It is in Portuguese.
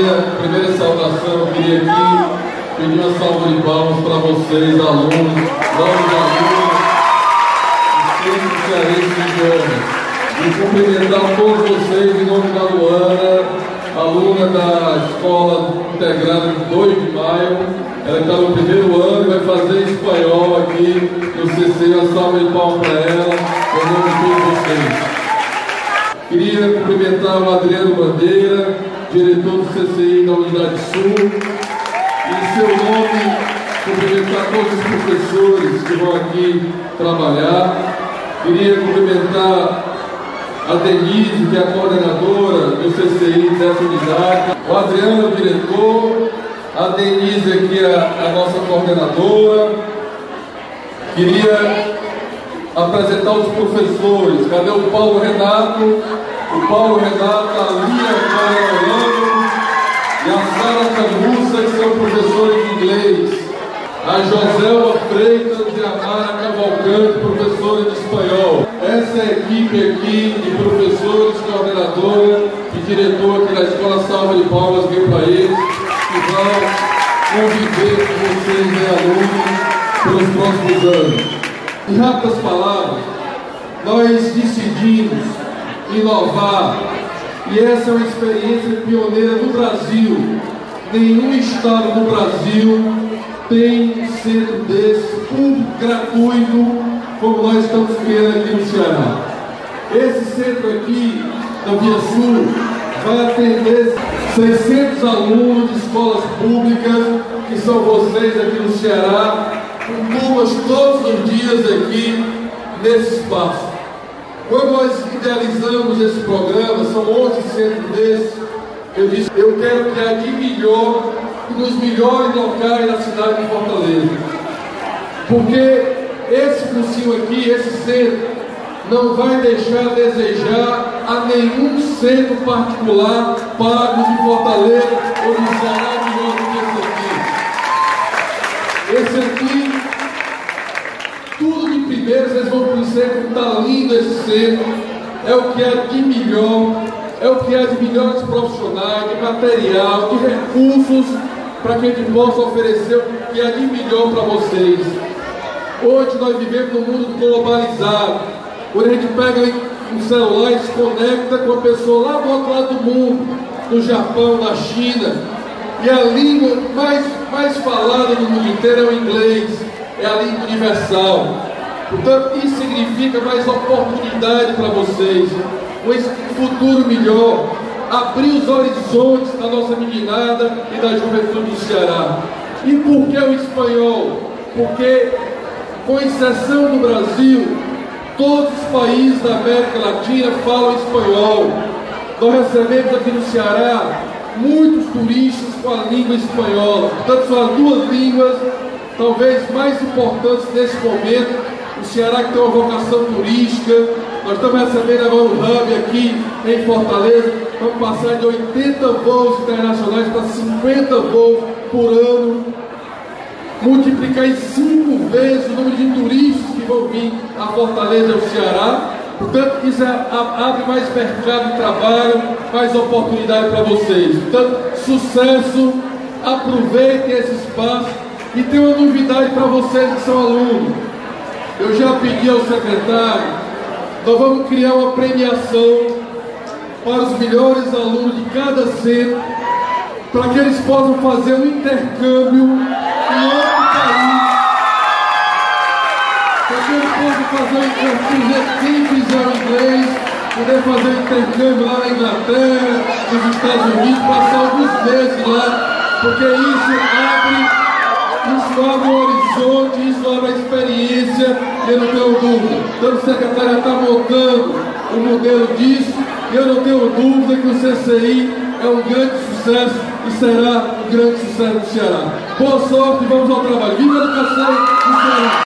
primeira saudação, eu queria aqui pedir uma salva de palmas para vocês, alunos, novos alunos, sempre cearenses de idiomas. E cumprimentar todos vocês em nome da Luana, aluna da Escola Integrada de 2 de Maio. Ela está no primeiro ano e vai fazer espanhol aqui no CC. Uma salva de palmas para ela, em nome de todos vocês. Queria cumprimentar o Adriano Bandeira, diretor do CCI da Unidade Sul. Em seu nome, cumprimentar todos os professores que vão aqui trabalhar. Queria cumprimentar a Denise, que é a coordenadora do CCI dessa unidade. O Adriano é o diretor. A Denise aqui é a nossa coordenadora. Queria apresentar os professores. Cadê o Paulo Renato? O Paulo Renato, a Lia Orlando e a Sara Camussa, que são professores de inglês. A Joselma Freitas e a Mara Cavalcante, professora de espanhol. Essa é a equipe aqui de professores, coordenadora e diretor aqui da Escola. Salva de palmas aqui para eles, que vão conviver com vocês, né, alunos, pelos próximos anos. Em rápidas palavras, nós decidimos inovar, e essa é uma experiência pioneira no Brasil. Nenhum estado do Brasil tem um centro desse, público, gratuito, como nós estamos criando aqui no Ceará. Esse centro aqui, da Via Sul, vai atender 600 alunos de escolas públicas, que são vocês aqui no Ceará, com turmas todos os dias aqui nesse espaço. Quando nós idealizamos esse programa, são 11 centros desses, eu disse, eu quero criar de melhor e nos melhores locais da cidade de Fortaleza. Porque esse cursinho aqui, esse centro, não vai deixar a desejar a nenhum centro particular pago de Fortaleza ou de Ceará melhor do que esse aqui. Esse aqui, tudo de primeiro, vocês vão conhecer como está lindo esse centro. É o que há de melhor, é o que há de melhores profissionais, de material, de recursos, para que a gente possa oferecer o que há de melhor para vocês. Hoje nós vivemos num mundo globalizado, onde a gente pega um celular e se conecta com a pessoa lá do outro lado do mundo, no Japão, na China, e a língua mais falada no mundo inteiro é o inglês, é a língua universal. Portanto, isso significa mais oportunidade para vocês, um futuro melhor, abrir os horizontes da nossa meninada e da juventude do Ceará. E por que o espanhol? Porque, com exceção do Brasil, todos os países da América Latina falam espanhol. Nós recebemos aqui no Ceará muitos turistas com a língua espanhola. Portanto, são as duas línguas talvez mais importantes nesse momento. O Ceará, que tem uma vocação turística, nós estamos recebendo agora um hub aqui em Fortaleza. Vamos passar de 80 voos internacionais para 50 voos por ano, multiplicar em 5 vezes o número de turistas que vão vir a Fortaleza e ao Ceará. Portanto, isso abre mais mercado de trabalho, mais oportunidade para vocês. Portanto, sucesso, aproveitem esse espaço. E tem uma novidade para vocês que são alunos. Eu já pedi ao secretário, nós vamos criar uma premiação para os melhores alunos de cada centro, para que eles possam fazer um intercâmbio em outro país. Para que eles possam fazer um intercâmbio, quem fizer o inglês, poder fazer um intercâmbio lá na Inglaterra, nos Estados Unidos, passar alguns meses lá, porque isso abre um horizonte, isso abre a experiência, eu não tenho dúvida. Então o secretário está montando o modelo disso, e eu não tenho dúvida que o CCI é um grande sucesso e será um grande sucesso no Ceará. Boa sorte, vamos ao trabalho. Viva a educação do Ceará!